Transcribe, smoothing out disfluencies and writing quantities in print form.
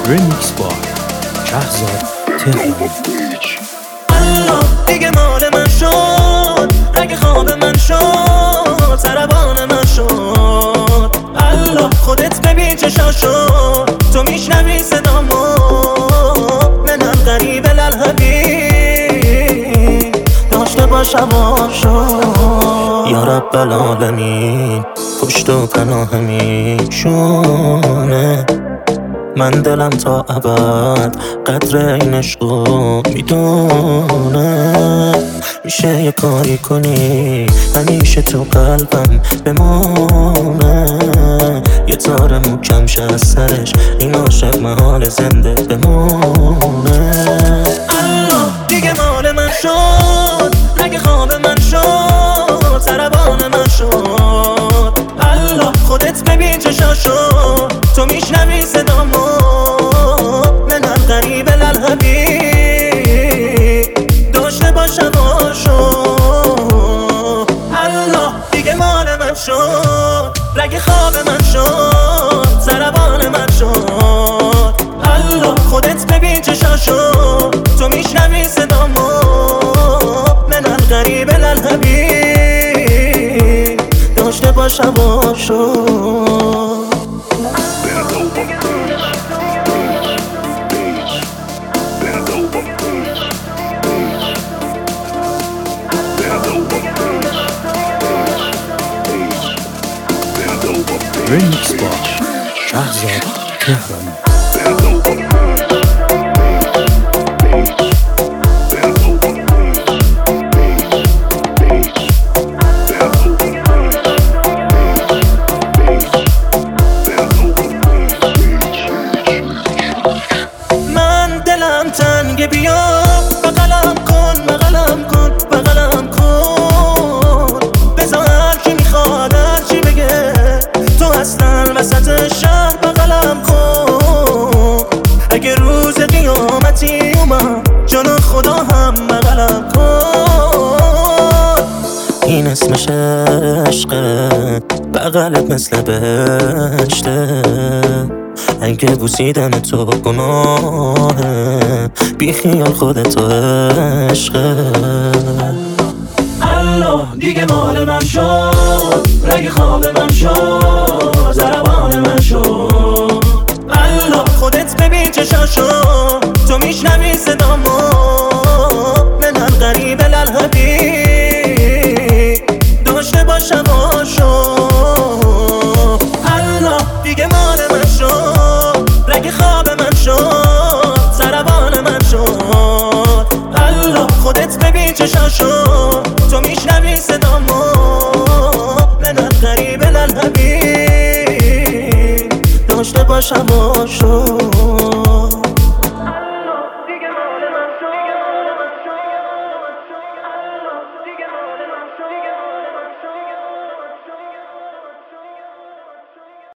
ریمیکس با شهرزاد تهران. الله دیگه مال من شد، رگ خواب من شد، سربان من شد. الله خودت ببین چشاشو، تو میشنوی صدامو، منم غریب الالحبیب داشته باشم آشو. یا رب العالمین پشت و پناه میشونه، من دلم تا ابد قدر این عشقو میدونه. میشه یه کاری کنی همیشه تو قلبم بمونه، یه تار محکم شه از سرش این عاشق محال زنده بمونه. الله دیگه مال من شد، رگ خواب من شد، سربان من شد. الله خودت ببین چشاشو، تو میشنوی صدامو، منم غریب الالحبیب داشته باشم آشو. الله دیگه مال من شد، رگ خواب من شد، سربان من شد. الله خودت ببین چشاشو، تو میشنوی صدامو، منم غریب الالحبیب داشته باشم آشو. ریمیکس با شهرزاد تهران. من دلم تنگ، بیا بغلم کن، بغلم کن، بغلم کن. بذار هرکی میخواد هرچی بگه، تو اصلا وسط شهر بغلم کن. اگه روز قیامتی اومد جلو خدا هم بغلم کن. این اسمش عشقه، بغلت مثل بهشته. اگه بوسیدن تو گناهه، بی خیال خودتو عشقه. الله دیگه مال من شد، رگ خواب من شد، ضربان من شد. الله خودت ببین چشاشو، تو میشنوی صدامو، منم غریب الالحبیب داشته باشم آشو. الله دیگه مال من شد، رگ خواب من شد، ضربان من شد. الله خودت ببین چشاشو، تو میشنوی صدامو، منم غریب الالحبیب داشته باشم آشو.